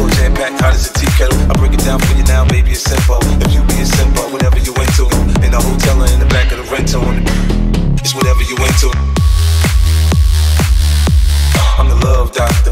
Full jam packed, hot as a tea kettle. I break it down for you now, baby, it's simple. If you be simple, whatever you into. In the hotel or in the back of the rental. It's whatever you into. I'm the love doctor.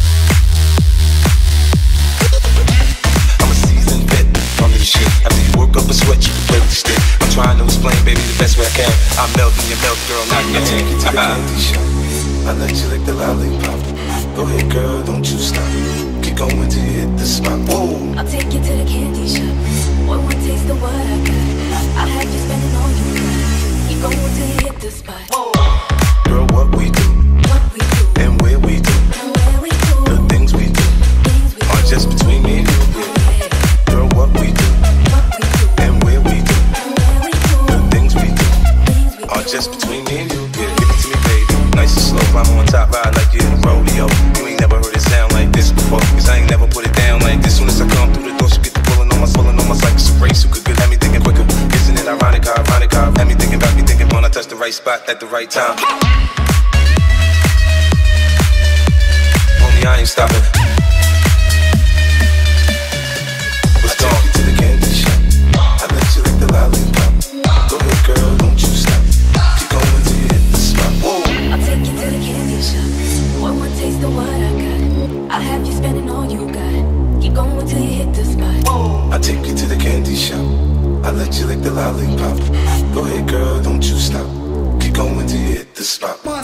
I'm a seasoned vet on this shit. After you work up a sweat, you can play with the stick. I'm trying to explain, baby, the best way I can. I'm melting your melt, girl, not your take you to the candy shop. I let you lick the lollipop. Go ahead, girl, don't you stop. Keep going till you hit the spot. Whoa. I'll take you to the candy shop. Boy, one taste of what I got. I'll have you spending all you got. Keep going till you hit the spot. Whoa. Girl, what we do, and where we do, the things we do, are just between me and you. Yeah. Girl, what we do, and where we do, the things we do, are just between me and you. Yeah. Give it to me, baby, nice and slow. I'm on top, ride like you're in a rodeo. You ain't never heard it sound like this before, cause I ain't never put it down like this. Soon as I come through the door, she get the pulling on my like it's a race. Who could get at me thinking quicker? Isn't it ironic how had me thinking about me thinking when I touch the right spot at the right time. Homie, I ain't stopping. Let's go. I take you to the candy shop. I let you lick the lollipop. Go ahead, girl, don't you stop. Keep going till you hit the spot. Whoa. I'll take you to the candy shop. Boy, one taste of what I got. I'll have you spending all you got. Keep going till you hit the spot. Whoa. I take you to the candy shop. I let you lick the lollipop. Go ahead, girl, don't you stop. Keep going till you hit the spot.